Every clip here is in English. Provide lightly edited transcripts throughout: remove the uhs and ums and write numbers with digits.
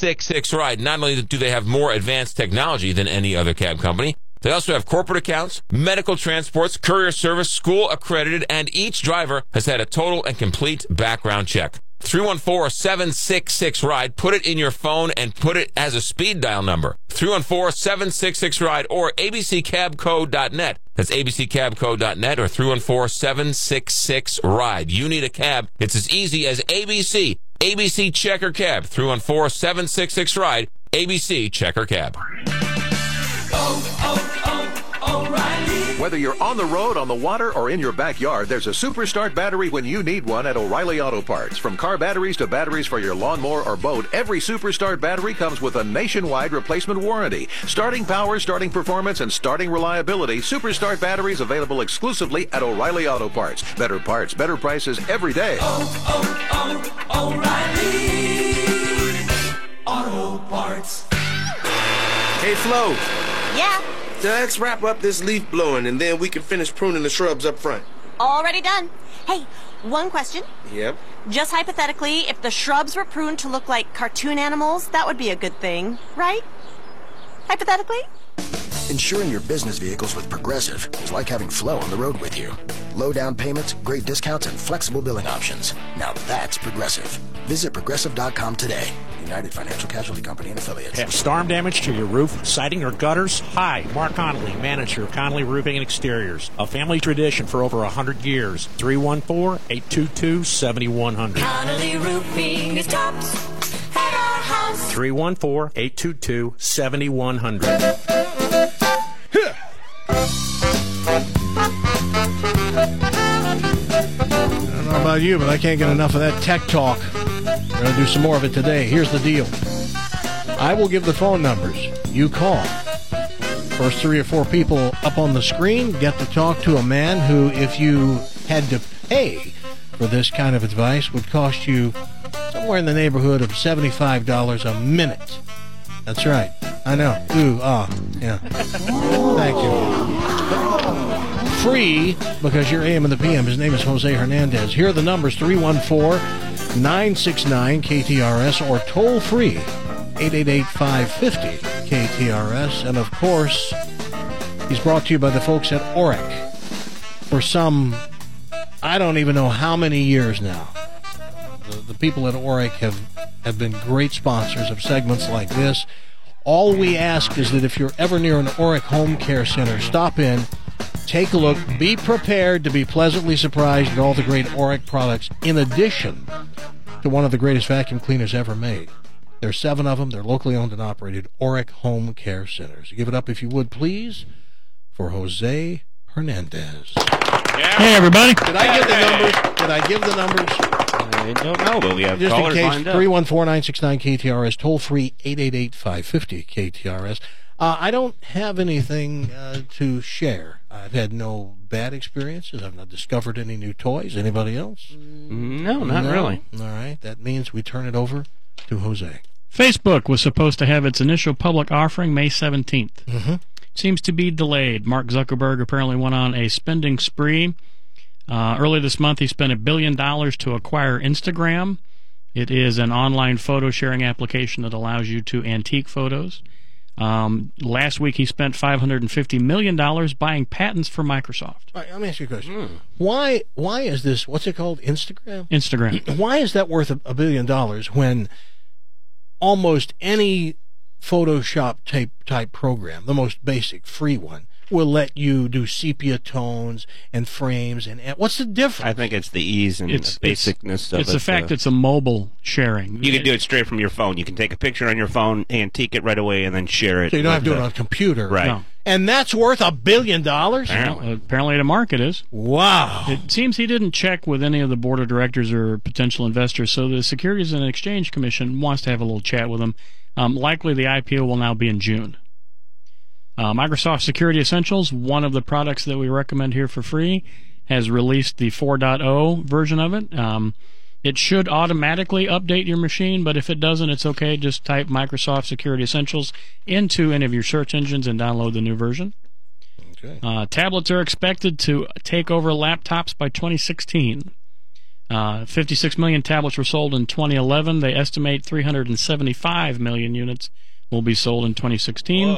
766-RIDE. Not only do they have more advanced technology than any other cab company, they also have corporate accounts, medical transports, courier service, school accredited, and each driver has had a total and complete background check. 314-766-RIDE. Put it in your phone and put it as a speed dial number. 314-766-RIDE or abccabco.net. That's abccabco.net or 314-766-RIDE. You need a cab. It's as easy as ABC. ABC Checker Cab. 314-766-RIDE. ABC Checker Cab. O'Reilly. Whether you're on the road, on the water, or in your backyard, there's a Superstart battery when you need one at O'Reilly Auto Parts. From car batteries to batteries for your lawnmower or boat, every Superstart battery comes with a nationwide replacement warranty. Starting power, starting performance, and starting reliability, Superstart batteries available exclusively at O'Reilly Auto Parts. Better parts, better prices every day. O'Reilly Auto Parts. Hey, Flo. Yeah? Let's wrap up this leaf blowing, and then we can finish pruning the shrubs up front. Already done. Hey, one question. Yep. Just hypothetically, if the shrubs were pruned to look like cartoon animals, that would be a good thing, right? Hypothetically? Insuring your business vehicles with Progressive is like having Flo on the road with you. Low down payments, great discounts, and flexible billing options. Now that's Progressive. Visit Progressive.com today. United Financial Casualty Company and Affiliates. Have storm damage to your roof, siding, or gutters? Hi, Mark Connolly, manager of Connolly Roofing and Exteriors. A family tradition for over 100 years. 314-822-7100. Connolly Roofing is tops at our house. 314-822-7100. I don't know about you, but I can't get enough of that tech talk. We're going to do some more of it today. Here's the deal. I will give the phone numbers. You call. First 3 or 4 people up on the screen get to talk to a man who, if you had to pay for this kind of advice, would cost you somewhere in the neighborhood of $75 a minute. That's right. I know. Ooh, yeah. Thank you. Free, because you're AM and the PM. His name is Jose Hernandez. Here are the numbers, 314-969-KTRS, or toll free, 888-550-KTRS. And, of course, he's brought to you by the folks at Orrick for some, I don't even know how many years now. The people at Orrick have been great sponsors of segments like this. All we ask is that if you're ever near an Orrick Home Care Center, stop in, take a look, be prepared to be pleasantly surprised at all the great Orrick products, in addition to one of the greatest vacuum cleaners ever made. There's 7 of them. They're locally owned and operated, Orrick Home Care Centers. Give it up, if you would, please, for Jose Hernandez. Yeah. Hey, everybody. Did I give the numbers? I don't know, but we have just callers in case, lined up. 314-969-KTRS, toll free, 888-550-KTRS. I don't have anything to share. I've had no bad experiences. I've not discovered any new toys. Anybody else? No, not really. All right. That means we turn it over to Jose. Facebook was supposed to have its initial public offering May 17th. Mm-hmm. Seems to be delayed. Mark Zuckerberg apparently went on a spending spree. Early this month, he spent $1 billion to acquire Instagram. It is an online photo sharing application that allows you to antique photos. Last week, he spent $550 million buying patents for Microsoft. All right, let me ask you a question. Why is this, what's it called, Instagram? Instagram. Why is that worth $1 billion when almost any Photoshop type program, the most basic, free one, will let you do sepia tones and frames? And what's the difference? I think it's the ease and the basicness of it. It's the fact it's a mobile sharing. You can do it straight from your phone. You can take a picture on your phone, antique it right away, and then share it. So you don't have to do it on a computer. Right. No. And that's worth $1 billion? Apparently to Mark it is. Wow. It seems he didn't check with any of the board of directors or potential investors, so the Securities and Exchange Commission wants to have a little chat with him. Likely the IPO will now be in June. Microsoft Security Essentials, one of the products that we recommend here for free, has released the 4.0 version of it. It should automatically update your machine, but if it doesn't, it's okay. Just type Microsoft Security Essentials into any of your search engines and download the new version. Okay. Tablets are expected to take over laptops by 2016. 56 million tablets were sold in 2011. They estimate 375 million units will be sold in 2016.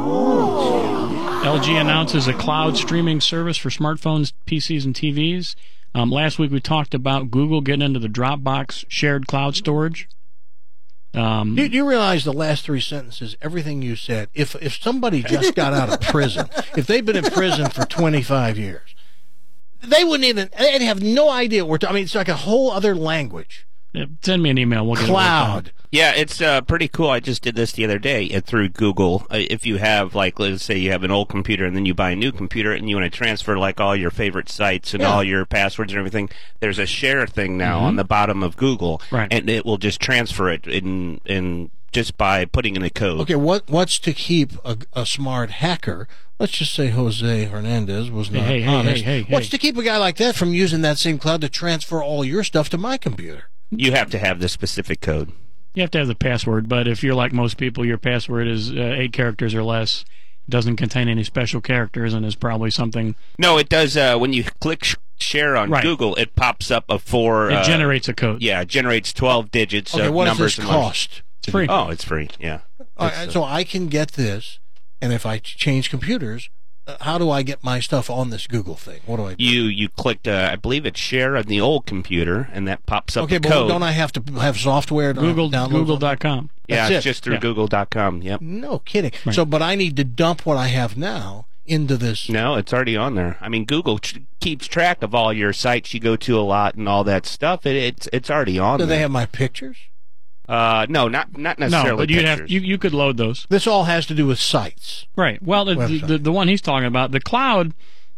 LG announces a cloud streaming service for smartphones, PCs, and TVs. Last week we talked about Google getting into the Dropbox shared cloud storage. Do you realize the last three sentences, everything you said, if somebody just got out of prison, if they've been in prison for 25 years, they wouldn't even, they'd have no idea what I mean, it's like a whole other language. Yeah, send me an email. We'll get cloud. it. Yeah, it's pretty cool. I just did this the other day through Google. If you have, like, let's say you have an old computer and then you buy a new computer and you want to transfer, like, all your favorite sites and all your passwords and everything, there's a share thing now on the bottom of Google, and it will just transfer it in just by putting in a code. Okay, what's to keep a smart hacker? Let's just say Jose Hernandez was not honest. What's to keep a guy like that from using that same cloud to transfer all your stuff to my computer? You have to have the specific code. You have to have the password, but if you're like most people, your password is 8 characters or less, doesn't contain any special characters, and is probably something... No, it does. When you click share on Google, it pops up a 4... It generates a code. Yeah, it generates 12 digits of numbers. What does this cost? It's free. Oh, it's free, yeah. So I can get this, and if I change computers... how do I get my stuff on this Google thing? What do I do? You clicked, I believe it's share on the old computer, and that pops up the code. But don't I have to have software to download? Yeah, Google.com. it's just through Google.com, yep. No kidding. Right. So, but I need to dump what I have now into this. No, it's already on there. I mean, Google keeps track of all your sites you go to a lot and all that stuff. It's already on there. Do they have my pictures? No, not necessarily. No, but you could load those. This all has to do with sites, right? Well, the one he's talking about, the cloud.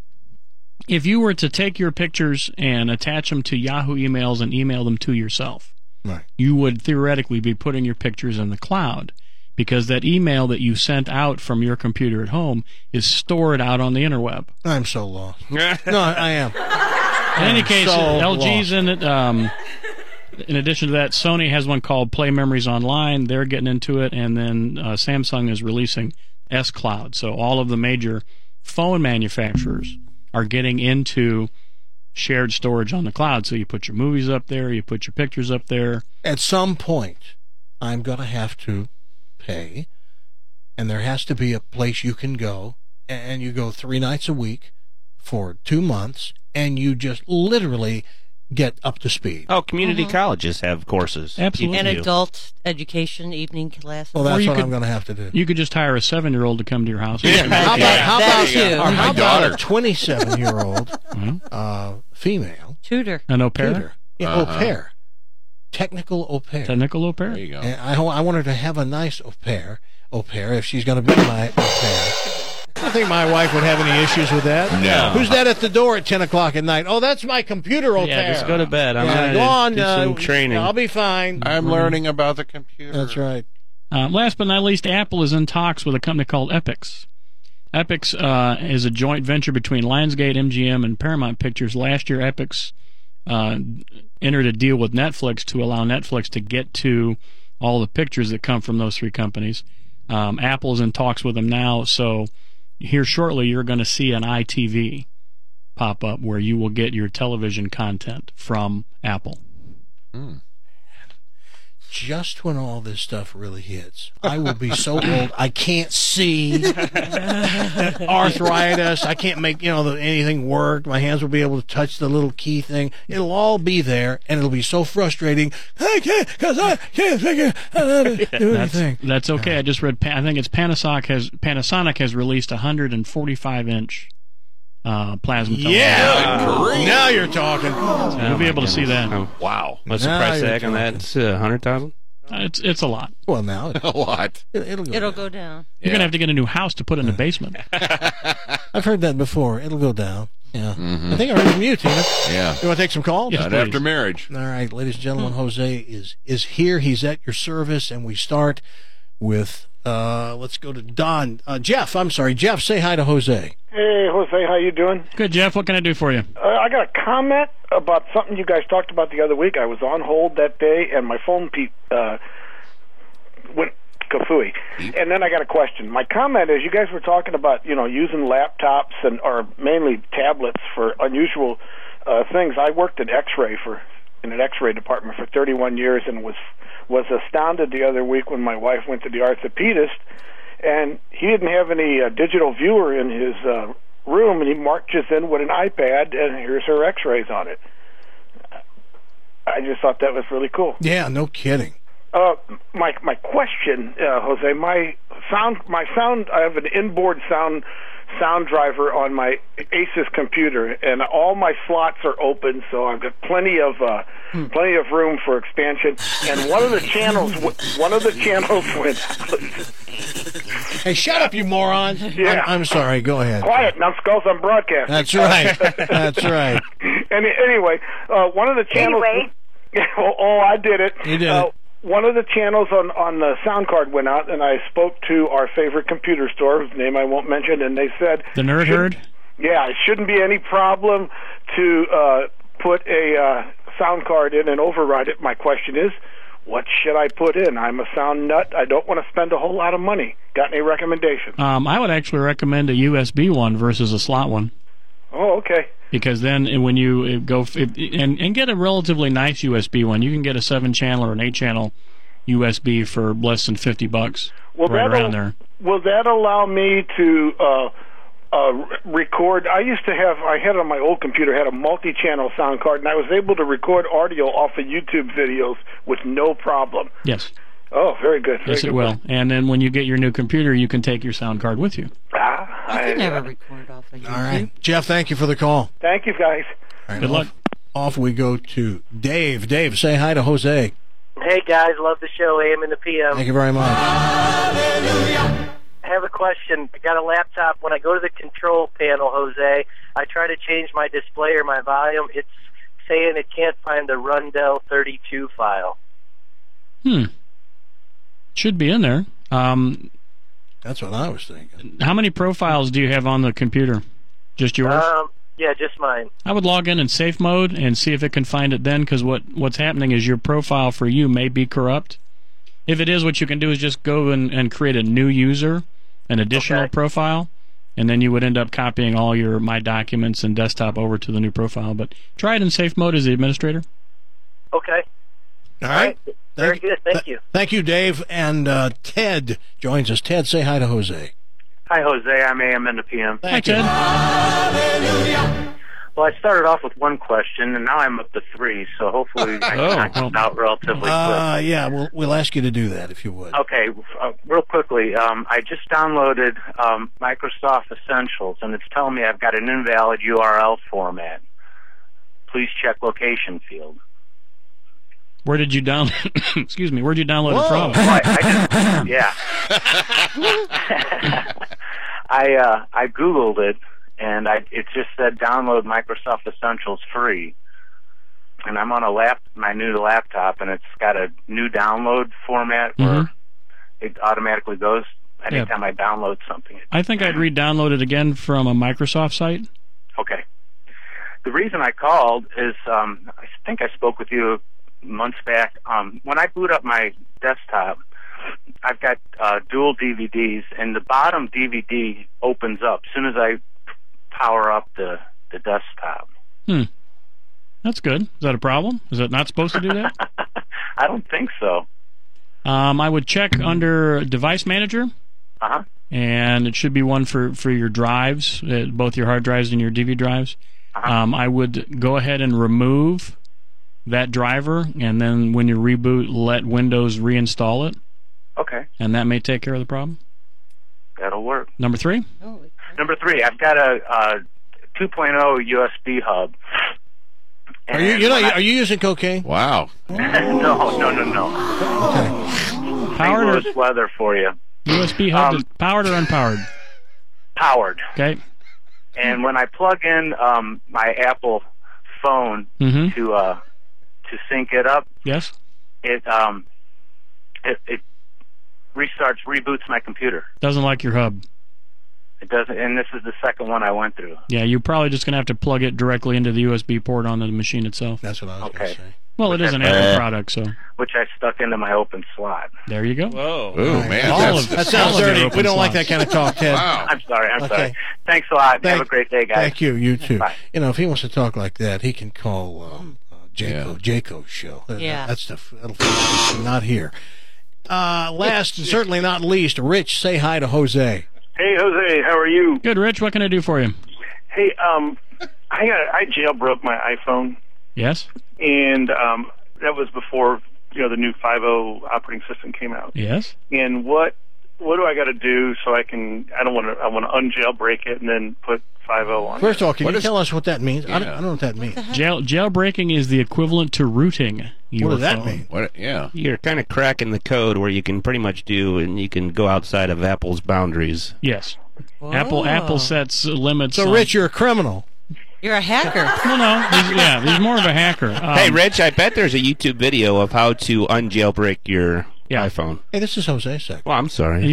If you were to take your pictures and attach them to Yahoo emails and email them to yourself, right, you would theoretically be putting your pictures in the cloud, because that email that you sent out from your computer at home is stored out on the interweb. I'm so lost. No, I am. In any case, so LG's in it. In addition to that, Sony has one called Play Memories Online. They're getting into it, and then Samsung is releasing S-Cloud. So all of the major phone manufacturers are getting into shared storage on the cloud. So you put your movies up there, you put your pictures up there. At some point, I'm going to have to pay, and there has to be a place you can go, and you go 3 nights a week for 2 months, and you just literally get up to speed. Oh, community colleges have courses. Absolutely. And adult education evening classes. Well, that's what I'm going to have to do. You could just hire a 7-year-old to come to your house. Yeah. How about a 27-year-old female tutor? An au pair? Tutor. Yeah, au pair. Technical au pair. Technical au pair. There you go. And I want her to have a nice au pair if she's going to be my au pair. I think my wife would have any issues with that. No. Who's that at the door at 10 o'clock at night? Oh, that's my computer au pair. Yeah, just go to bed. I'm go on. Do some training. I'll be fine. I'm learning about the computer. That's right. Last but not least, Apple is in talks with a company called Epix. Epix is a joint venture between Lionsgate, MGM, and Paramount Pictures. Last year, Epix entered a deal with Netflix to allow Netflix to get to all the pictures that come from those 3 companies. Apple's in talks with them now, so here shortly you're going to see an iTV pop up where you will get your television content from Apple. Just when all this stuff really hits, I will be so old I can't see. Arthritis. I can't make anything work. My hands will be able to touch the little key thing. It'll all be there, and it'll be so frustrating. I can't figure out how to do anything. That's okay. I just read. I think it's Panasonic has released 145-inch plasma television. Yeah, now you're talking. You'll be able to see that. Oh, wow. What's the price tag on that? It's 100,000. It's a lot. Well, now a lot. It'll go down. You're gonna have to get a new house to put in the basement. I've heard that before. It'll go down. Yeah. I think I heard it from you, Tina. Yeah. You want to take some calls? Yes, not after marriage. All right, ladies and gentlemen, Jose is here. He's at your service, and we start with let's go to Don. Jeff, I'm sorry. Jeff, say hi to Jose. Hey, Jose, how you doing? Good, Jeff. What can I do for you? I got a comment about something you guys talked about the other week. I was on hold that day, and my phone went kafooey. And then I got a question. My comment is, you guys were talking about using laptops or mainly tablets for unusual things. I worked at X-Ray for in an X-ray department for 31 years, and was astounded the other week when my wife went to the orthopedist, and he didn't have any digital viewer in his room, and he marches in with an iPad, and here's her X-rays on it. I just thought that was really cool. Yeah, no kidding. My question, Jose, my sound, I have an inboard sound driver on my Asus computer, and all my slots are open, so I've got plenty of room for expansion. And one of the channels went out. Hey, shut up, you morons! Yeah. I'm sorry. Go ahead. Quiet, numbskulls on broadcast. That's right. That's right. And anyway, one of the channels. I did it. You did it. One of the channels on the sound card went out, and I spoke to our favorite computer store, whose name I won't mention, and they said... The Nerd Herd? Yeah, it shouldn't be any problem to put a sound card in and override it. My question is, what should I put in? I'm a sound nut. I don't want to spend a whole lot of money. Got any recommendations? I would actually recommend a USB one versus a slot one. Oh, okay. Because then when you go and get a relatively nice USB one, you can get a 7-channel or an 8-channel USB for less than $50. Right around there. Will that allow me to record? I had on my old computer, had a multi-channel sound card, and I was able to record audio off of YouTube videos with no problem. Yes. Oh, very good. Yes, it will. And then when you get your new computer, you can take your sound card with you. I never record off of YouTube. All right. Jeff, thank you for the call. Thank you, guys. Right, Good luck. Off we go to Dave. Dave, say hi to Jose. Hey, guys. Love the show, AM and the PM. Thank you very much. I have a question. I got a laptop. When I go to the control panel, Jose, I try to change my display or my volume. It's saying it can't find the Rundell 32 file. Should be in there. That's what I was thinking. How many profiles do you have on the computer? Just yours? Yeah, just mine. I would log in safe mode and see if it can find it then, because what's happening is your profile for you may be corrupt. If it is, what you can do is just go and create a new user, an additional profile, and then you would end up copying all your My Documents and desktop over to the new profile. But try it in safe mode as the administrator. Okay. All right. Very good. Thank you. Thank you, Dave. And Ted joins us. Ted, say hi to Jose. Hi, Jose. I'm AM and the PM. Hi, Ted. Well, I started off with one question, and now I'm up to 3, so hopefully I can knock it out relatively quick. Yeah, we'll ask you to do that if you would. Okay, real quickly, I just downloaded Microsoft Essentials, and it's telling me I've got an invalid URL format. Please check location field. Where did you download? Excuse me. Where'd you download it from? I Googled it, and it just said download Microsoft Essentials free. And I'm on my new laptop, and it's got a new download format where it automatically goes anytime I download something. I think I'd re-download it again from a Microsoft site. Okay. The reason I called is I think I spoke with you months back. When I boot up my desktop, I've got dual DVDs, and the bottom DVD opens up as soon as I power up the desktop. That's good. Is that a problem? Is it not supposed to do that? I don't think so. I would check under Device Manager. And it should be one for your drives, both your hard drives and your DVD drives. I would go ahead and remove that driver, and then when you reboot, let Windows reinstall it. Okay. And that may take care of the problem. That'll work. Number 3? Number 3, I've got a 2.0 USB hub. Are you using cocaine? Wow. No. Okay. Powered or St. Louis weather for you. USB hub is powered or unpowered? Powered. Okay. And when I plug in my Apple phone to sync it up, yes, it reboots my computer. Doesn't like your hub. It doesn't, and this is the second one I went through. Yeah, you're probably just going to have to plug it directly into the USB port on the machine itself. That's what I was going to say. Well, it is an Apple product, so. Which I stuck into my open slot. There you go. Whoa. Oh, man. That sounds dirty. We don't like that kind of talk, Ted. Wow. I'm sorry. Thanks a lot. Have a great day, guys. Thank you. You too. Bye. If he wants to talk like that, he can call Jayco's show. Yeah. That stuff, not here. Last, and certainly not least, Rich, say hi to Jose. Hey, Jose, how are you? Good, Rich. What can I do for you? Hey, I jailbroke my iPhone. Yes. And that was before the new 5.0 operating system came out. Yes. And what do I got to do so I want to unjailbreak it and then put 5.0 on? First of all, can you tell us what that means? I don't know what that means. Jailbreaking is the equivalent to rooting. What does that mean? You're kind of cracking the code where you can pretty much and you can go outside of Apple's boundaries. Yes. Apple sets limits. So, Rich, you're a criminal. You're a hacker. No, he's more of a hacker. Hey, Rich, I bet there's a YouTube video of how to unjailbreak your iPhone. Hey, this is Jose's segment. Well, I'm sorry.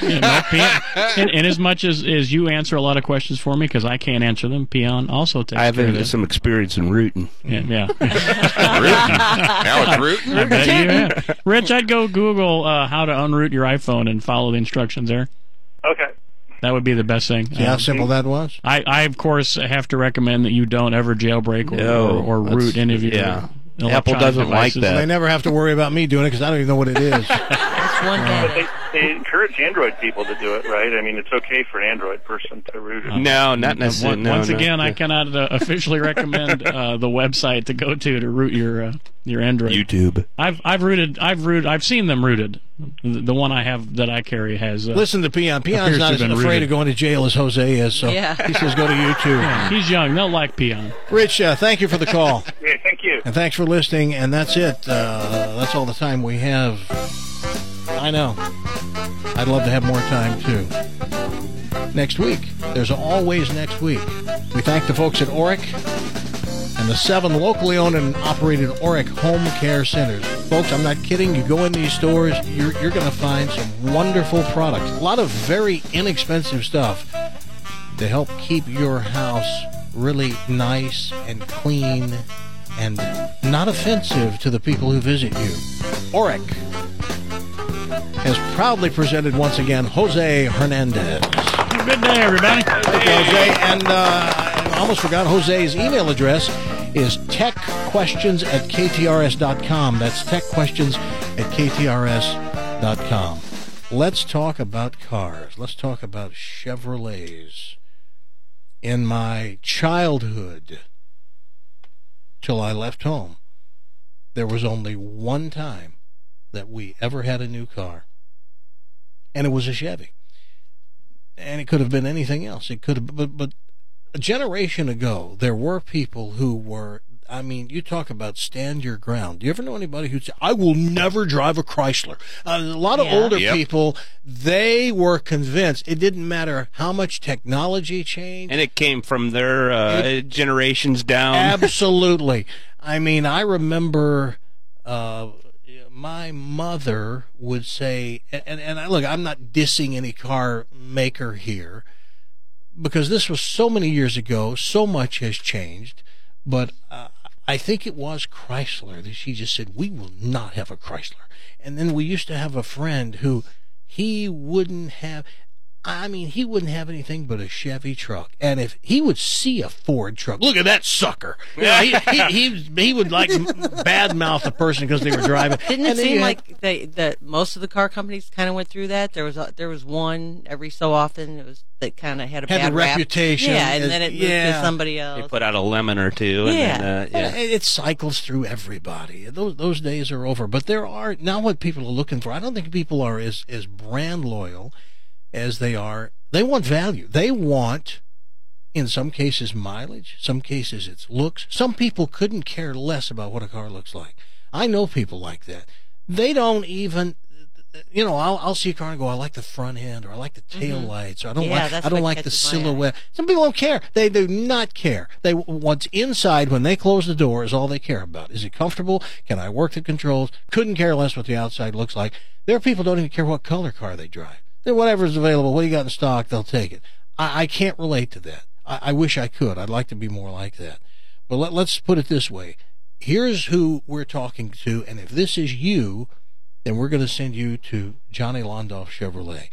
In as much as you answer a lot of questions for me, because I can't answer them, Peon also takes I care of have it. some experience in rooting. Yeah. Rooting? Now it's rooting? I bet you have. Rich, I'd go Google how to unroot your iPhone and follow the instructions there. Okay. That would be the best thing. See how simple that was? I of course, have to recommend that you don't ever jailbreak or root any of your Apple doesn't like devices. that. They never have to worry about me doing it because I don't even know what it is. But they encourage Android people to do it, right? I mean, it's okay for an Android person to root it. No, not necessarily. Once again, I cannot officially recommend the website to go to root your Android. YouTube. I've seen them rooted. The one I have that I carry has. Listen to Peon. Peon's not as afraid of going to jail as Jose is, so he says go to YouTube. Yeah, he's young. They'll like Peon. Rich, thank you for the call. Yeah, thank you. And thanks for listening. And that's it. That's all the time we have. I know. I'd love to have more time, too. Next week. There's always next week. We thank the folks at Oric and the 7 locally owned and operated Oric home care centers. Folks, I'm not kidding. You go in these stores, you're going to find some wonderful products. A lot of very inexpensive stuff to help keep your house really nice and clean and not offensive to the people who visit you. Oric has proudly presented once again Jose Hernandez. Good day, everybody. Thank you, Jose. And I almost forgot Jose's email address is techquestions@ktrs.com. That's techquestions@ktrs.com. Let's talk about cars. Let's talk about Chevrolets. In my childhood, till I left home, there was only one time that we ever had a new car. And it was a Chevy. And it could have been anything else. It could have, but a generation ago, there were people who were, I mean, you talk about stand your ground. Do you ever know anybody who'd say, I will never drive a Chrysler? A lot of older people, they were convinced it didn't matter how much technology changed. And it came from their generations down. Absolutely. I mean, I remember my mother would say, and look, I'm not dissing any car maker here, because this was so many years ago, so much has changed, but I think it was Chrysler that she just said, we will not have a Chrysler. And then we used to have a friend who he wouldn't have anything but a Chevy truck. And if he would see a Ford truck, look at that sucker. You know, he would like badmouth a person because they were driving. Didn't it seem like that most of the car companies kind of went through that? There was one every so often that kind of had a bad reputation. Yeah, and then it moved to somebody else. They put out a lemon or two. And then, it cycles through everybody. Those days are over. But there are now what people are looking for. I don't think people are as brand loyal as they are. They want value. They want, in some cases, mileage. Some cases it's looks. Some people couldn't care less about what a car looks like. I know people like that. They don't even, I'll see a car and go, I like the front end, or I like the tail lights, or I don't like the silhouette. Some people don't care. They do not care. What's inside when they close the door is all they care about. Is it comfortable? Can I work the controls? Couldn't care less what the outside looks like. There are people who don't even care what color car they drive. Whatever's available, what you got in stock, they'll take it. I can't relate to that. I wish I could. I'd like to be more like that. But let's put it this way. Here's who we're talking to, and if this is you, then we're going to send you to Johnny Londoff Chevrolet.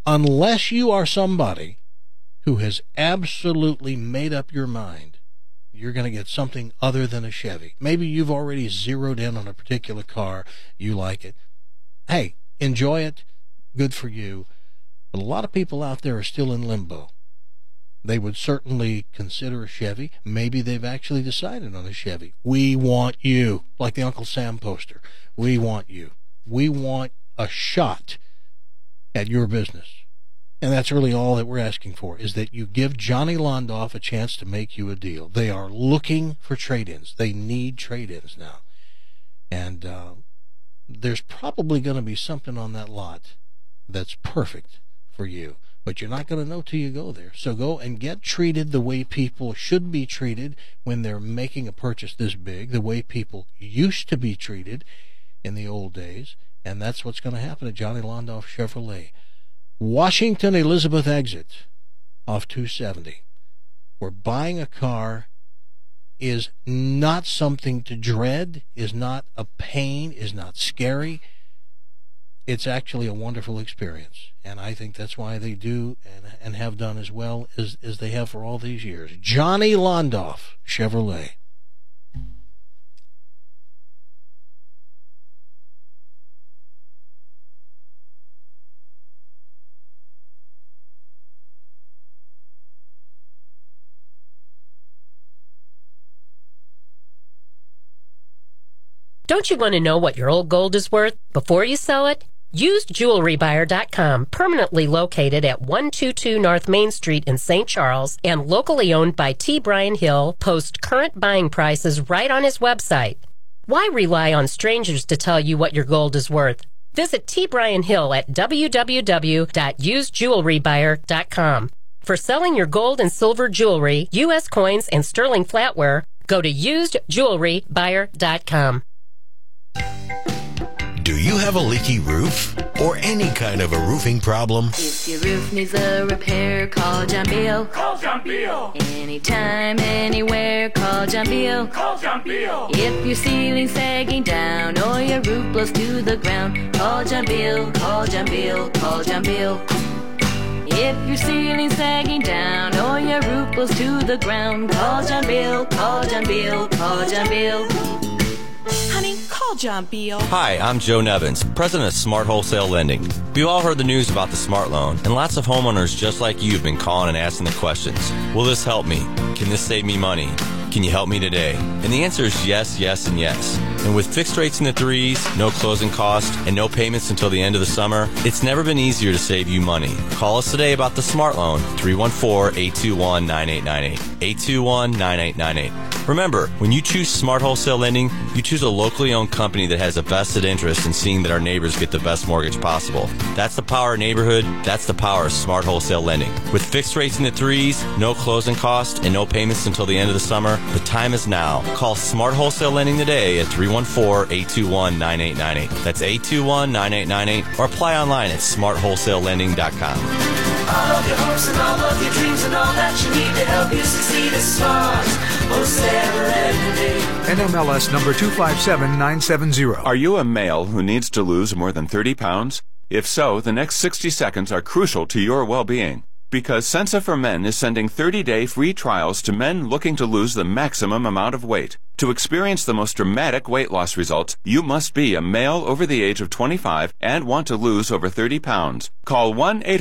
Unless you are somebody who has absolutely made up your mind you're going to get something other than a Chevy. Maybe you've already zeroed in on a particular car. You like it. Hey, enjoy it. Good for you. But a lot of people out there are still in limbo. They would certainly consider a Chevy. Maybe they've actually decided on a Chevy. We want you, like the Uncle Sam poster. We want you. We want a shot at your business. And that's really all that we're asking for, is that you give Johnny Londoff a chance to make you a deal. They are looking for trade-ins. They need trade-ins now. And there's probably going to be something on that lot that's perfect for you. But you're not going to know till you go there. So go and get treated the way people should be treated when they're making a purchase this big, the way people used to be treated in the old days. And that's what's going to happen at Johnny Londoff Chevrolet. Washington Elizabeth exit off 270. Where buying a car is not something to dread, is not a pain, is not scary. It's actually a wonderful experience. And I think that's why they do and have done as well as they have for all these years. Johnny Londoff Chevrolet. Don't you want to know what your old gold is worth before you sell it? UsedJewelryBuyer.com, permanently located at 122 North Main Street in St. Charles and locally owned by T. Brian Hill, posts current buying prices right on his website. Why rely on strangers to tell you what your gold is worth? Visit T. Brian Hill at www.usedjewelrybuyer.com. For selling your gold and silver jewelry, U.S. coins, and sterling flatware, go to UsedJewelryBuyer.com. Do you have a leaky roof or any kind of a roofing problem? If your roof needs a repair, call John Beal. Call John Beal. Anytime, anywhere, call John Beal. Call John Beal. If your ceiling's sagging down or your roof blows to the ground, call John Beal. Call John Beal. Call John Beal. If your ceiling's sagging down or your roof blows to the ground, call John Beal. Call John Beal. Call John Beal. Honey, call John Beal. Hi, I'm Joe Nevins, president of Smart Wholesale Lending. We've all heard the news about the Smart Loan, and lots of homeowners just like you have been calling and asking the questions. Will this help me? Can this save me money? Can you help me today? And the answer is yes, yes, and yes. And with fixed rates in the 3s, no closing cost, and no payments until the end of the summer, it's never been easier to save you money. Call us today about the Smart Loan, 314-821-9898, 821-9898. Remember, when you choose Smart Wholesale Lending, you choose a locally owned company that has a vested interest in seeing that our neighbors get the best mortgage possible. That's the power of neighborhood. That's the power of Smart Wholesale Lending. With fixed rates in the 3s, no closing cost, and no payments until the end of the summer, the time is now. Call Smart Wholesale Lending today at 314-821-9898. That's 821-9898, or apply online at smartwholesalelending.com. All of your hopes and all of your dreams and all that you need to help you succeed is Smart Wholesale Lending. NMLS number 257970. Are you a male who needs to lose more than 30 pounds? If so, the next 60 seconds are crucial to your well-being. Because Sensa for Men is sending 30-day free trials to men looking to lose the maximum amount of weight. To experience the most dramatic weight loss results, you must be a male over the age of 25 and want to lose over 30 pounds. Call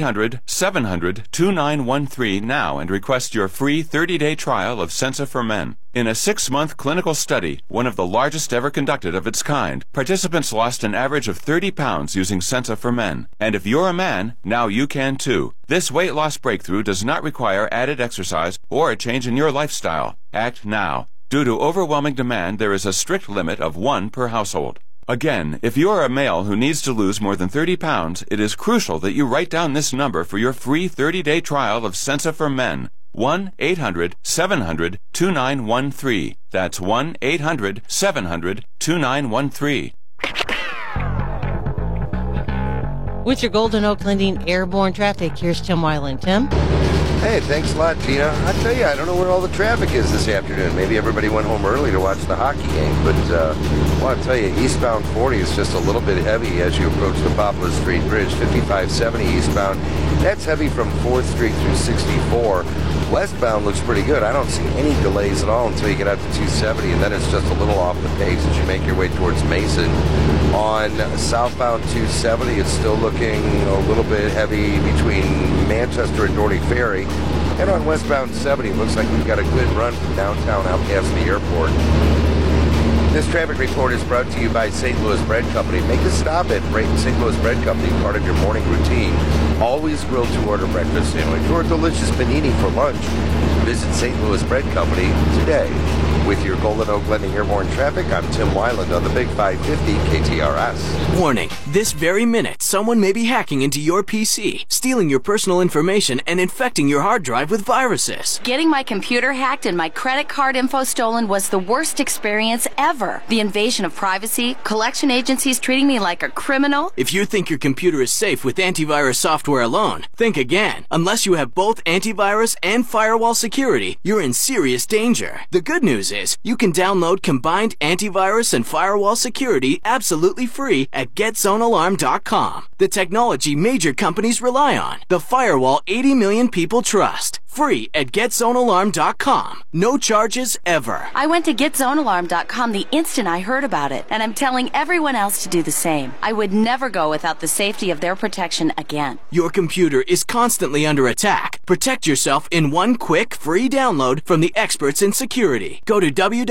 1-800-700-2913 now and request your free 30-day trial of Sensa for Men. In a 6-month clinical study, one of the largest ever conducted of its kind, participants lost an average of 30 pounds using Sensa for Men. And if you're a man, now you can too. This weight loss breakthrough does not require added exercise or a change in your lifestyle. Act now. Due to overwhelming demand, there is a strict limit of 1 per household. Again, if you are a male who needs to lose more than 30 pounds, it is crucial that you write down this number for your free 30-day trial of Sensa for Men. 1-800-700-2913. That's 1-800-700-2913. With your Golden Oak Lending Airborne Traffic, here's Tim Weiland. Tim? Hey, thanks a lot, Tina. I tell you, I don't know where all the traffic is this afternoon. Maybe everybody went home early to watch the hockey game, but I want to tell you, eastbound 40 is just a little bit heavy as you approach the Poplar Street Bridge. 5570 eastbound That's heavy from 4th Street through 64. Westbound looks pretty good. I don't see any delays at all until you get out to 270, and then it's just a little off the pace as you make your way towards Mason. On southbound 270, it's still looking a little bit heavy between Manchester and Dorney Ferry. And on westbound 70, it looks like we've got a good run from downtown out past the airport. This traffic report is brought to you by St. Louis Bread Company. Make a stop at St. Louis Bread Company, part of your morning routine. Always grilled to order breakfast sandwich or a delicious panini for lunch. Visit St. Louis Bread Company today. With your Golden Oak Lending Airborne traffic, I'm Tim Weiland on the Big 550 KTRS. Warning, this very minute, someone may be hacking into your PC, stealing your personal information, and infecting your hard drive with viruses. Getting my computer hacked and my credit card info stolen was the worst experience ever. The invasion of privacy, collection agencies treating me like a criminal. If you think your computer is safe with antivirus software alone, think again. Unless you have both antivirus and firewall security, you're in serious danger. The good news is you can download combined antivirus and firewall security absolutely free at GetZoneAlarm.com. The technology major companies rely on. The firewall 80 million people trust. Free at GetZoneAlarm.com. No charges ever. I went to GetZoneAlarm.com the instant I heard about it, and I'm telling everyone else to do the same. I would never go without the safety of their protection again. Your computer is constantly under attack. Protect yourself in one quick, free download from the experts in security. Go to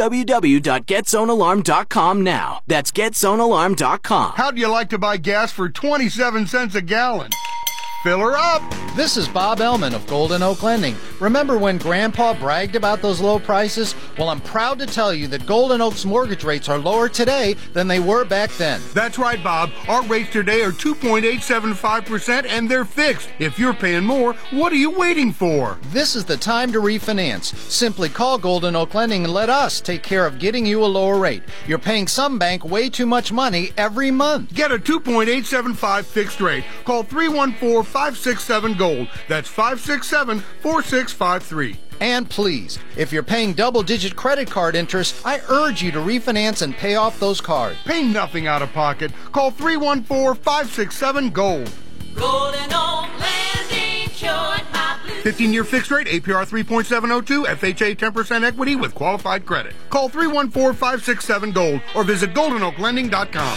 www.GetZoneAlarm.com now. That's GetZoneAlarm.com. How'd you like to buy gas for 27 cents a gallon? Fill her up! This is Bob Ellman of Golden Oak Lending. Remember when Grandpa bragged about those low prices? Well, I'm proud to tell you that Golden Oak's mortgage rates are lower today than they were back then. That's right, Bob. Our rates today are 2.875% and they're fixed. If you're paying more, what are you waiting for? This is the time to refinance. Simply call Golden Oak Lending and let us take care of getting you a lower rate. You're paying some bank way too much money every month. Get a 2.875 fixed rate. Call 314-567-GOLD. That's 567-4653. And please, if you're paying double-digit credit card interest, I urge you to refinance and pay off those cards. Pay nothing out of pocket. Call 314-567-GOLD. Golden Oak Lending, cured my blues. 15-year fixed rate, APR 3.702, FHA 10% equity with qualified credit. Call 314-567-GOLD or visit GoldenOakLending.com.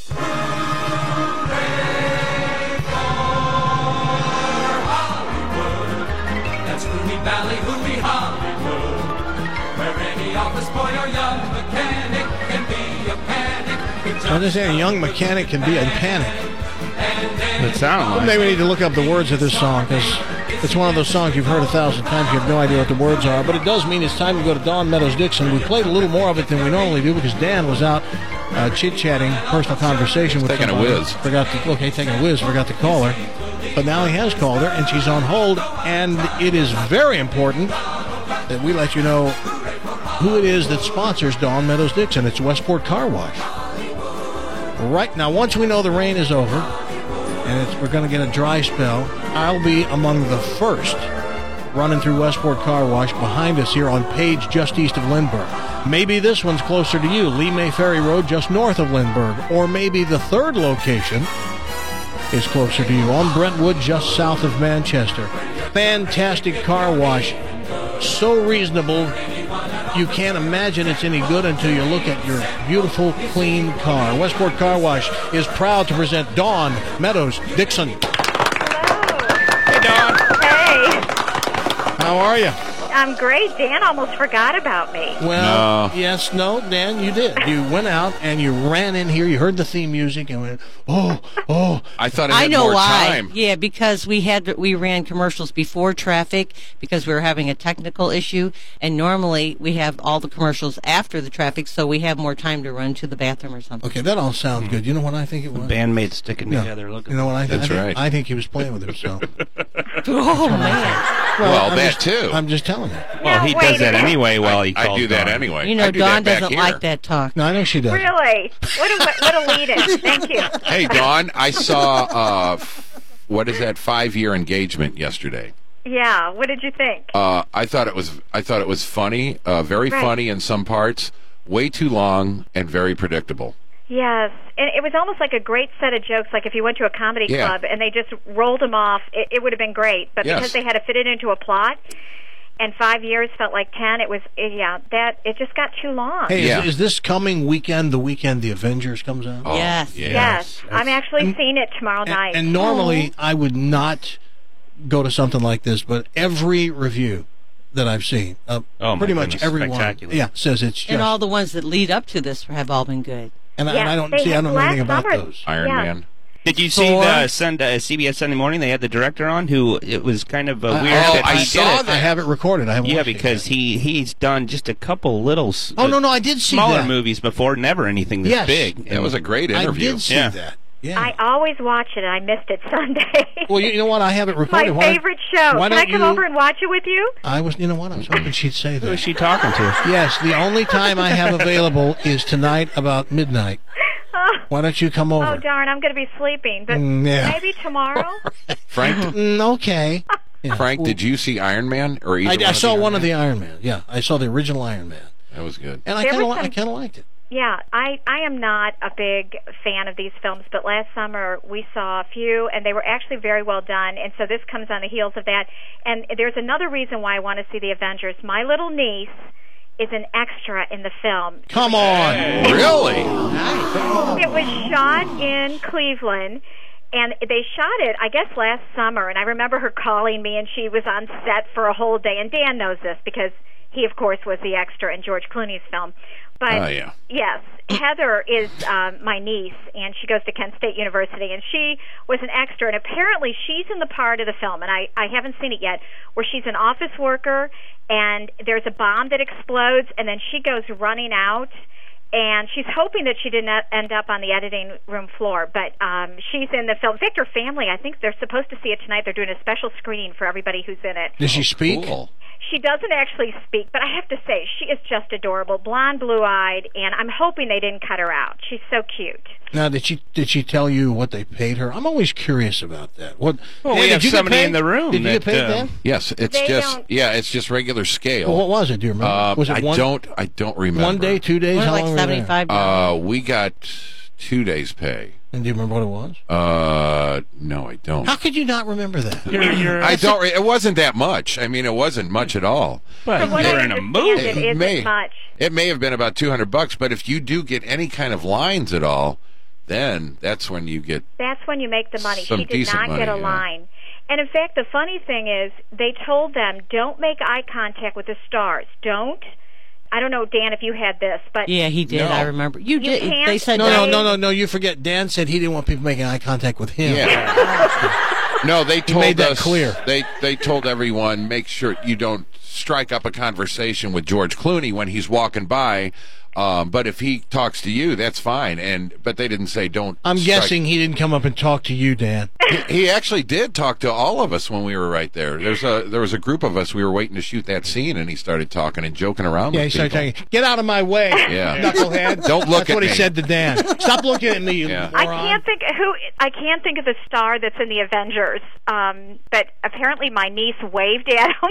Valley, Hoopy, Hollywood, where any office boy or young mechanic can be a panic. I'm just saying, a young mechanic can be a panic. It sounds like. Maybe we need to look up the words of this song, because it's one of those songs you've heard 1,000 times. You have no idea what the words are, but it does mean it's time to go to Dawn Meadows Dixon. We played a little more of it than we normally do because Dan was out chit-chatting, personal conversation with taking somebody. a whiz. Taking a whiz. Forgot to call her. But now he has called her, and she's on hold, and it is very important that we let you know who it is that sponsors Dawn Meadows Dixon. It's Westport Car Wash. Right now, once we know the rain is over, and we're going to get a dry spell, I'll be among the first running through Westport Car Wash behind us here on Page, just east of Lindbergh. Maybe this one's closer to you, Lee May Ferry Road, just north of Lindbergh. Or maybe the third location is closer to you on Brentwood, just south of Manchester. Fantastic car wash. So reasonable, you can't imagine it's any good until you look at your beautiful, clean car. Westport Car Wash is proud to present Dawn Meadows Dixon. Hey, Dawn. Hey. How are you? I'm great. Dan almost forgot about me. Well, yes, no, Dan, you did. You went out and you ran in here. You heard the theme music and went, oh. I thought I had know more why. time. Yeah, because we ran commercials before traffic because we were having a technical issue, and normally we have all the commercials after the traffic, so we have more time to run to the bathroom or something. Okay, that all sounds good. You know what I think it was? Bandmates sticking together. Look. You know what I think? That's right. I think he was playing with himself. Oh, man. Well, that too. I'm just telling you. Well, he does that anyway while he calls I do that Dawn. anyway. You know, I do Dawn that back doesn't here. like that talk. No, I know she does. Really? What a lead-in. Thank you. Hey, Dawn, I saw, what is that, 5-year engagement yesterday. Yeah. What did you think? I thought it was funny, very Right. funny in some parts, way too long and very predictable. Yes, and it was almost like a great set of jokes. Like if you went to a comedy club and they just rolled them off, it would have been great. But because they had to fit it into a plot, and 5 years felt like 10, it just got too long. Hey, is this coming weekend? The weekend the Avengers comes out? Oh, yes. I'm actually seeing it tomorrow night. And normally I would not go to something like this, but every review that I've seen, pretty much everyone, says it's just. And all the ones that lead up to this have all been good. And I don't know anything about those. Iron Man. Did you see the CBS Sunday Morning? They had the director on who it was kind of weird. I saw that. I have it recorded. I haven't watched because he's done just a couple little I did see smaller that. movies before, never anything this big. That was a great interview. I did see that. Yeah. I always watch it, and I missed it Sunday. Well, you know what? I have it recorded. My favorite show. Can I come over and watch it with you? You know what? I was hoping she'd say that. Who is she talking to? Yes, the only time I have available is tonight about midnight. Why don't you come over? Oh, darn, I'm going to be sleeping. But maybe tomorrow? Frank? Okay. Frank, did you see Iron Man? Or I saw one of the Iron Man. Yeah, I saw the original Iron Man. That was good. And I kind of liked it. Yeah, I am not a big fan of these films, but last summer we saw a few, and they were actually very well done, and so this comes on the heels of that. And there's another reason why I want to see the Avengers. My little niece is an extra in the film. Come on. Really? It was shot in Cleveland, and they shot it, I guess, last summer, and I remember her calling me, and she was on set for a whole day, and Dan knows this because he, of course, was the extra in George Clooney's film. But, yes, Heather is my niece, and she goes to Kent State University, and she was an extra, and apparently she's in the part of the film, and I haven't seen it yet, where she's an office worker, and there's a bomb that explodes, and then she goes running out, and she's hoping that she didn't end up on the editing room floor, but she's in the film. In fact, her family, I think they're supposed to see it tonight. They're doing a special screening for everybody who's in it. Does she speak? Cool. She doesn't actually speak, but I have to say, she is just adorable, blonde, blue-eyed, and I'm hoping they didn't cut her out. She's so cute. Now, did she tell you what they paid her? I'm always curious about that. What? We have somebody in the room. Did you get paid then? Yes, it's just regular scale. Well, what was it? Do you remember? Was it I don't remember. 1 day, 2 days? More like $75. We got 2 days' pay. And do you remember what it was? No, I don't. How could you not remember that? I don't. It wasn't that much. I mean, it wasn't much at all. But you're in a movie. It isn't much. It may have been about $200, but if you do get any kind of lines at all, then that's when you get. That's when you make the money. Some She did not decent get a money, line. And in fact, the funny thing is, they told them, don't make eye contact with the stars. Don't. I don't know, Dan, if you had this, but yeah, he did. No. I remember. You did. can't They said No. You forget. Dan said he didn't want people making eye contact with him. Yeah. No, they told made that us clear. They told everyone, make sure you don't strike up a conversation with George Clooney when he's walking by. But if he talks to you, that's fine. But they didn't say don't. I'm guessing he didn't come up and talk to you, Dan. He actually did talk to all of us when we were right there. There was a group of us. We were waiting to shoot that scene, and he started talking and joking around. Yeah, with he started people. talking. Get out of my way, knucklehead. Don't look That's at what me. he said to Dan. Stop looking at me, you Yeah. moron. I can't think of the star that's in the Avengers. But apparently my niece waved at him.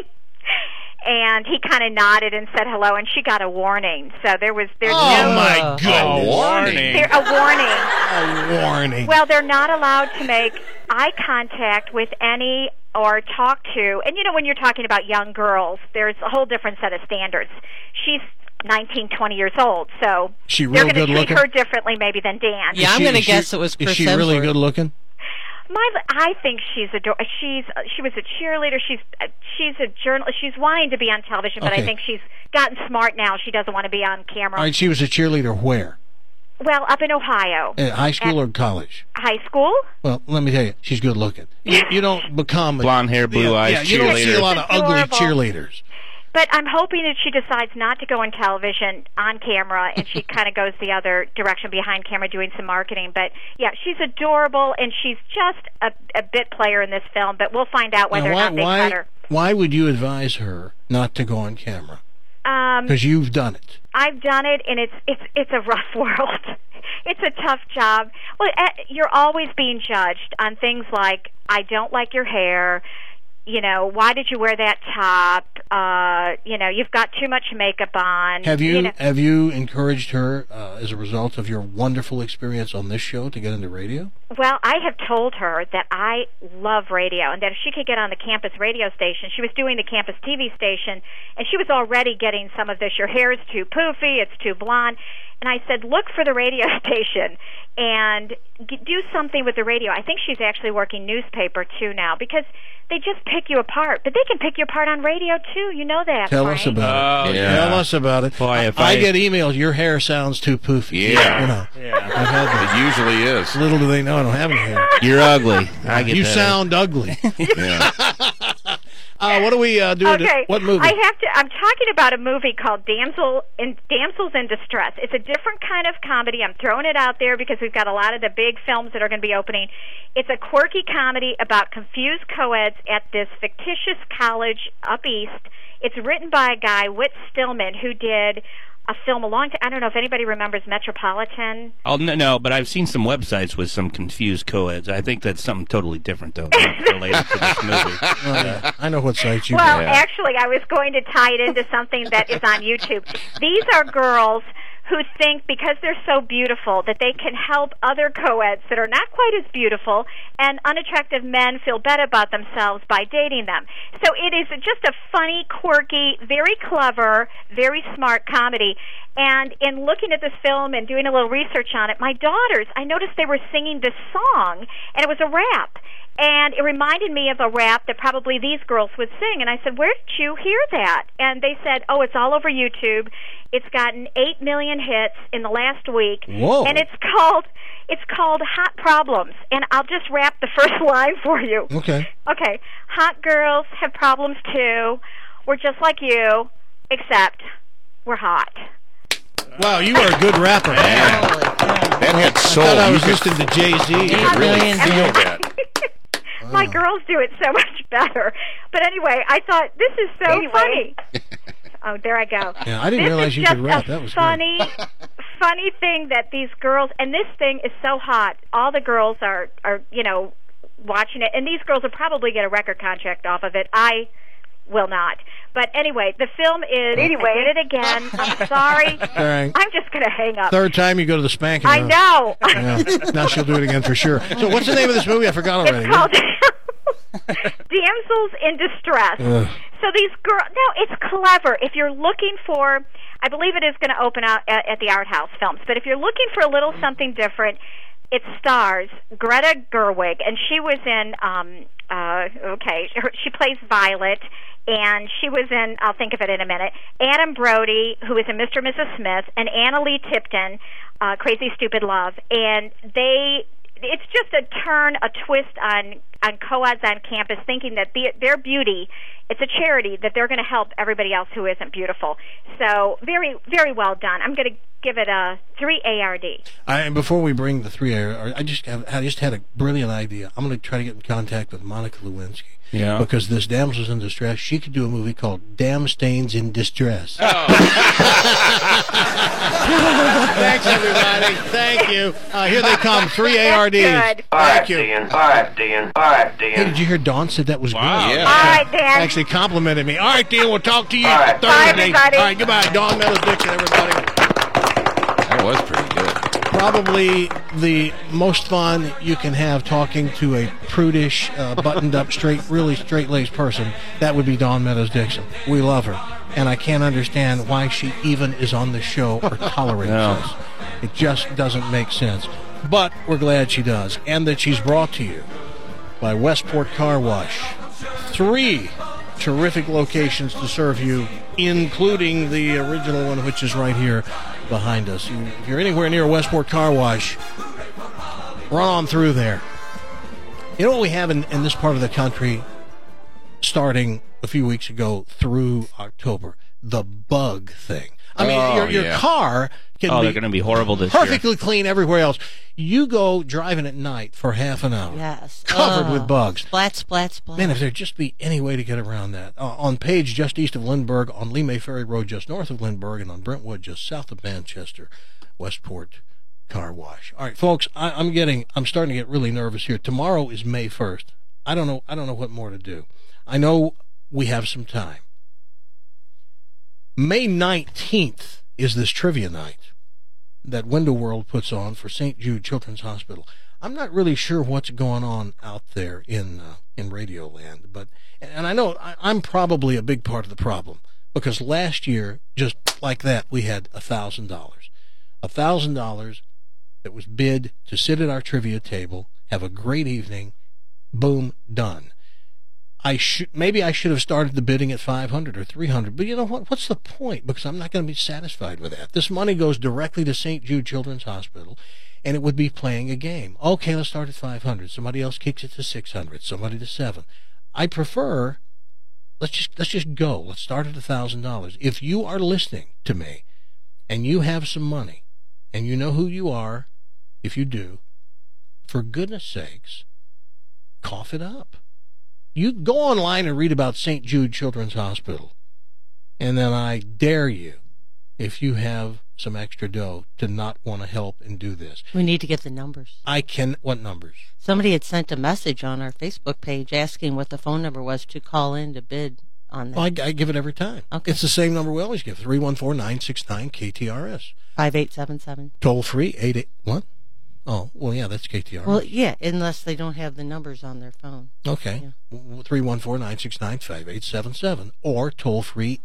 And he kind of nodded and said hello, and she got a warning. So there's no. My goodness! A warning. A warning. A warning. Well, they're not allowed to make eye contact with any or talk to. And when you're talking about young girls, there's a whole different set of standards. She's 19, 20 years old, so she they're real going to good treat looking? her differently maybe than Dan. Yeah, I'm going to guess it was Chris Is she really Hemsworth. good looking? I think she was a cheerleader. She's a journalist. She's wanting to be on television, but Okay. I think she's gotten smart now. She doesn't want to be on camera. All right, she was a cheerleader where? Well, up in Ohio. High school or college? High school? Well, let me tell you, she's good looking. You don't become blonde hair, blue eyes, Yeah, you don't see a lot of ugly Adorable. cheerleaders. But I'm hoping that she decides not to go on television on camera, and she kind of goes the other direction behind camera doing some marketing. But, yeah, she's adorable, and she's just a bit player in this film, but we'll find out whether or not they cut her. Why would you advise her not to go on camera? Because you've done it. I've done it, and it's a rough world. It's a tough job. Well, you're always being judged on things like, I don't like your hair, why did you wear that top? You've got too much makeup on. Have you encouraged her as a result of your wonderful experience on this show to get into radio? Well, I have told her that I love radio and that if she could get on the campus radio station, she was doing the campus TV station, and she was already getting some of this, your hair is too poofy, it's too blonde. And I said, look for the radio station and do something with the radio. I think she's actually working newspaper, too, now, because they just pick you apart. But they can pick you apart on radio, too. You know that, Tell Frank. us about it. Yeah. Tell us about it. Boy, if I get emails, your hair sounds too poofy. Yeah. I've had that. It usually is. Little do they know I don't have any hair. You're ugly. I get You that. sound ugly. Yeah. What do we do? Okay, What movie? I'm talking about a movie called Damsels in Distress. It's a different kind of comedy. I'm throwing it out there because we've got a lot of the big films that are going to be opening. It's a quirky comedy about confused co-eds at this fictitious college up east. It's written by a guy, Whit Stillman, who did a film a long time. I don't know if anybody remembers Metropolitan. Oh, no, but I've seen some websites with some confused co-eds. I think that's something totally different, though, related to this movie. I know what sites you Well, go. actually, I was going to tie it into something that is on YouTube. These are girls who think because they're so beautiful that they can help other co-eds that are not quite as beautiful, and unattractive men feel better about themselves by dating them. So it is just a funny, quirky, very clever, very smart comedy. And in looking at this film and doing a little research on it, my daughters, I noticed they were singing this song, and it was a rap. And it reminded me of a rap that probably these girls would sing. And I said, where did you hear that? And they said, oh, it's all over YouTube. It's gotten 8 million hits in the last week. Whoa. And it's called Hot Problems. And I'll just rap the first line for you. Okay. Okay. Hot girls have problems too. We're just like you, except we're hot. Wow, you are a good rapper. That had soul. I thought I You was could- listening to Jay-Z. You could really feel that. My girls do it so much better. But anyway, I thought, this is so funny. Oh, there I go. Yeah, I didn't This realize is you could just rap. a That was funny, funny thing that these girls, and this thing is so hot. All the girls are watching it, and these girls will probably get a record contract off of it. I will not. But anyway, the film is, I did it again. I'm sorry. right. I'm just going to hang up. Third time you go to the spanking I room. know. Yeah. Now she'll do it again for sure. So what's the name of this movie? I forgot already. It's called Damsels in Distress. Ugh. So these girls, no, it's clever. If you're looking for, I believe it is going to open out at the Art House Films, but if you're looking for a little something different, it stars Greta Gerwig, and she was in, she plays Violet, and she was in, I'll think of it in a minute, Adam Brody, who is in Mr. and Mrs. Smith, and Anna Lee Tipton, Crazy Stupid Love, and it's just a twist on co-eds on campus, thinking that their beauty, it's a charity, that they're going to help everybody else who isn't beautiful. So very, very well done. I'm going to give it a 3 ARD. And before we bring the 3 ARD, I just had a brilliant idea. I'm going to try to get in contact with Monica Lewinsky. Yeah. Because this Damsels in Distress, she could do a movie called Damn Stains in Distress. Oh. Thanks, everybody. Thank you. Here they come. 3 ARDs. Good. Thank you. All right, Dan. Hey, did you hear Dawn said that was Wow. good? Yeah. All right, Dan. Actually complimented me. All right, Dan, we'll talk to you All right. Thursday. Bye, everybody. All right, goodbye. Dawn Meadows Dixon, everybody. That was pretty good. Probably the most fun you can have talking to a prudish, buttoned-up, really straight-laced person. That would be Dawn Meadows Dixon. We love her, and I can't understand why she even is on the show or tolerates us. It just doesn't make sense. But we're glad she does, and that she's brought to you by Westport Car Wash. 3 terrific locations to serve you, including the original one, which is right here behind us. If you're anywhere near Westport Car Wash, run on through there. You know what we have in this part of the country starting a few weeks ago through October? The bug thing. I mean, your car can they're be going to be horrible this year. perfectly clean everywhere else. You go driving at night for half an hour. Yes. Covered with bugs. Splat, splat, splat. Man, if there'd just be any way to get around that. On Page, just east of Lindbergh, on Lee May Ferry Road, just north of Lindbergh, and on Brentwood, just south of Manchester, Westport Car Wash. All right, folks, I'm starting to get really nervous here. Tomorrow is May 1st. I don't know what more to do. I know we have some time. May 19th is this trivia night that Window World puts on for St. Jude Children's Hospital. I'm not really sure what's going on out there in Radio Land, and I know I'm probably a big part of the problem, because last year, just like that, we had $1,000. $1,000 that was bid to sit at our trivia table, have a great evening, boom, done. Maybe I should have started the bidding at $500 or $300, but you know what? What's the point? Because I'm not going to be satisfied with that. This money goes directly to St. Jude Children's Hospital, and it would be playing a game. Okay, let's start at $500. Somebody else kicks it to $600. Somebody to $700. I prefer. Let's just go. Let's start at $1,000. If you are listening to me, and you have some money, and you know who you are, if you do, for goodness sakes, cough it up. You go online and read about St. Jude Children's Hospital, and then I dare you, if you have some extra dough, to not want to help and do this. We need to get the numbers. What numbers? Somebody had sent a message on our Facebook page asking what the phone number was to call in to bid on that. Well, I give it every time. Okay. It's the same number we always give, 314-969-KTRS. 5877. Toll free, 88, what? Oh, well, yeah, that's KTRS. Well, yeah, unless they don't have the numbers on their phone. Okay. Yeah. 314-969-5877 or toll free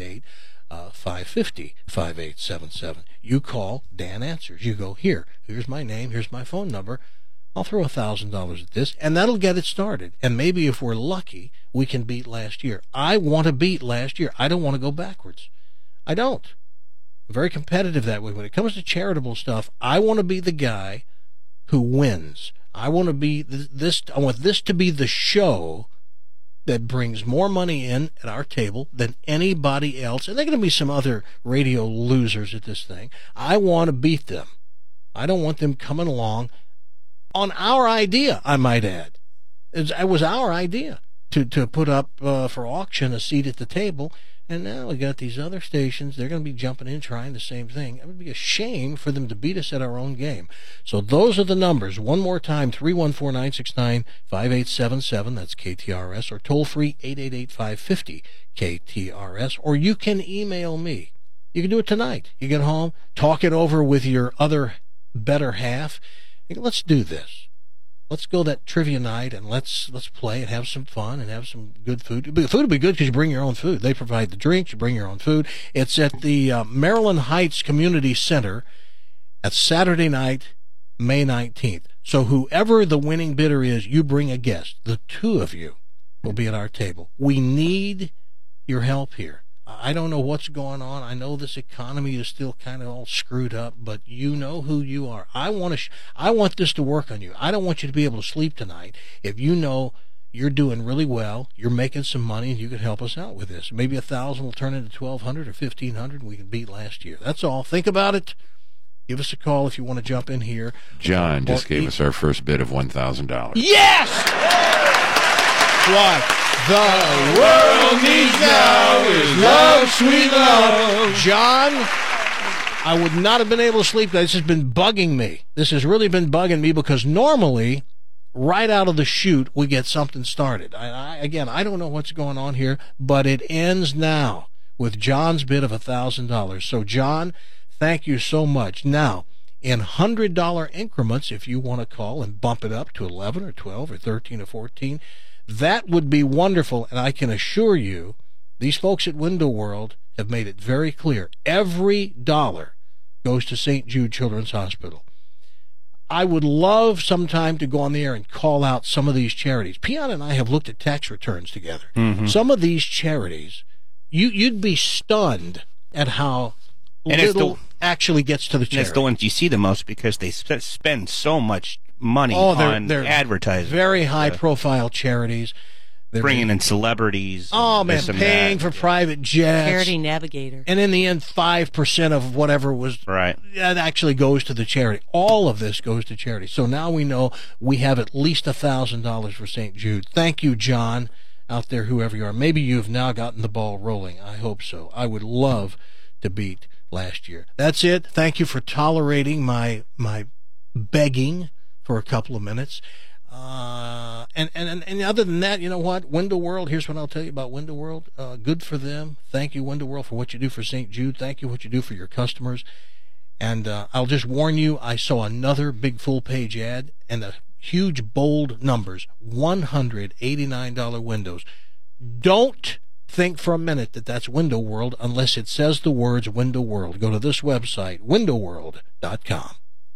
888-550-5877. You call, Dan answers. You go, here's my name, here's my phone number. I'll throw $1,000 at this, and that'll get it started. And maybe if we're lucky, we can beat last year. I want to beat last year. I don't want to go backwards. I don't. I'm very competitive that way. When it comes to charitable stuff, I want to be the guy who wins. I want to be this. I want this to be the show that brings more money in at our table than anybody else. And there are going to be some other radio losers at this thing. I want to beat them. I don't want them coming along on our idea, I might add. It was our idea to put up for auction a seat at the table. And now we got these other stations. They're going to be jumping in trying the same thing. It would be a shame for them to beat us at our own game. So those are the numbers. One more time, 314-969-5877. That's KTRS. Or toll free 888-550-KTRS. Or you can email me. You can do it tonight. You get home, talk it over with your other better half. Let's do this. Let's go that trivia night and let's play and have some fun and have some good food. The food will be good because you bring your own food. They provide the drinks. You bring your own food. It's at the Maryland Heights Community Center at Saturday night, May 19th. So whoever the winning bidder is, you bring a guest. The two of you will be at our table. We need your help here. I don't know what's going on. I know this economy is still kind of all screwed up, but you know who you are. I want this to work on you. I don't want you to be able to sleep tonight if you know you're doing really well, you're making some money, and you can help us out with this. Maybe 1,000 will turn into 1,200 or 1,500, and we can beat last year. That's all. Think about it. Give us a call if you want to jump in here. John just gave us our first bid of $1,000. Yes! What the world needs now is love, sweet love. John, I would not have been able to sleep. This has been bugging me. This has really been bugging me because normally, right out of the chute, we get something started. Again, I don't know what's going on here, but it ends now with John's bid of $1,000. So, John, thank you so much. Now, in $100 increments, if you want to call and bump it up to 11 or 12 or 13 or 14, that would be wonderful, and I can assure you, these folks at Window World have made it very clear. Every dollar goes to St. Jude Children's Hospital. I would love sometime to go on the air and call out some of these charities. Piana and I have looked at tax returns together. Mm-hmm. Some of these charities, you'd be stunned at how little actually gets to the charity. It's the ones you see the most because they spend so much money on advertising. Very high-profile charities. They're bringing in celebrities. Oh, man, paying for private jets. Charity Navigator. And in the end, 5% of whatever was that actually goes to the charity. All of this goes to charity. So now we know we have at least $1,000 for St. Jude. Thank you, John, out there, whoever you are. Maybe you've now gotten the ball rolling. I hope so. I would love to beat last year. That's it. Thank you for tolerating my begging for a couple of minutes. And other than that, you know what? Window World, here's what I'll tell you about Window World. Good for them. Thank you, Window World, for what you do for St. Jude. Thank you for what you do for your customers. And I'll just warn you, I saw another big full-page ad, and the huge, bold numbers, $189 windows. Don't think for a minute that that's Window World unless it says the words Window World. Go to this website, windowworld.com.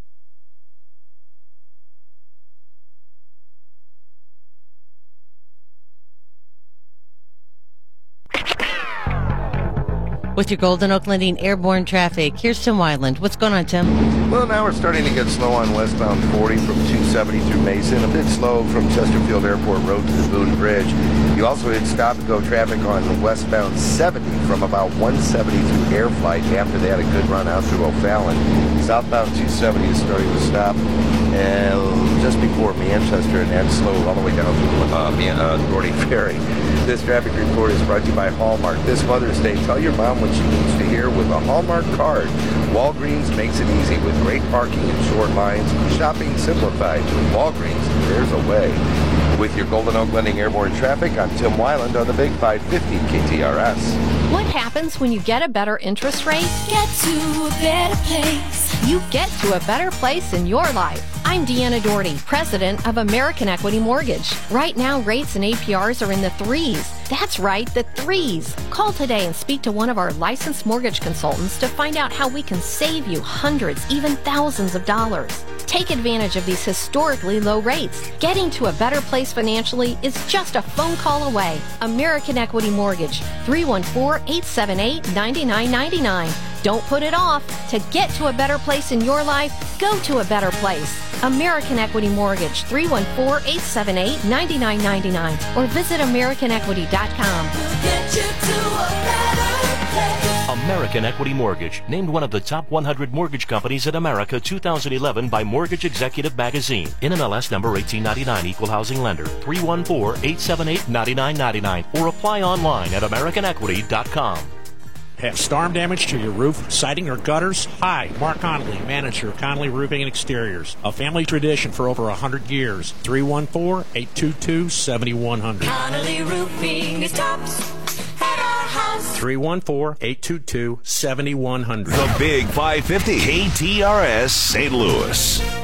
With your Golden Oak Lending airborne traffic, here's Tim Wyland. What's going on, Tim? Well, now we're starting to get slow on westbound 40 from 270 through Mason. A bit slow from Chesterfield Airport Road to the Boone Bridge. You also hit stop-and-go traffic on westbound 70 from about 170 through Air Flight. After they had a good run out through O'Fallon. Southbound 270 is starting to stop just before Manchester, and that's slow all the way down to Gordy Ferry. This traffic report is brought to you by Hallmark. This Mother's Day, tell your mom what she needs to hear with a Hallmark card. Walgreens makes it easy with great parking and short lines. Shopping simplified. With Walgreens, there's a way. With your Golden Oak Lending airborne traffic, I'm Tim Wyland on the Big 550 KTRS. What happens when you get a better interest rate? Get to a better place. You get to a better place in your life. I'm Deanna Doherty, president of American Equity Mortgage. Right now, rates and APRs are in the 3s. That's right, the 3s. Call today and speak to one of our licensed mortgage consultants to find out how we can save you hundreds, even thousands of dollars. Take advantage of these historically low rates. Getting to a better place financially is just a phone call away. American Equity Mortgage, 314-878-9999. Don't put it off. To get to a better place in your life, go to a better place. American Equity Mortgage, 314-878-9999, or visit AmericanEquity.com. We'll get you to a better place. American Equity Mortgage, named one of the top 100 mortgage companies in America 2011 by Mortgage Executive Magazine. NMLS number 1899, Equal Housing Lender, 314-878-9999, or apply online at AmericanEquity.com. Have storm damage to your roof, siding, or gutters? Hi, Mark Connolly, manager, Connolly Roofing and Exteriors. A family tradition for over 100 years. 314-822-7100. Connolly Roofing is tops at our house. 314-822-7100. The Big 550 KTRS St. Louis.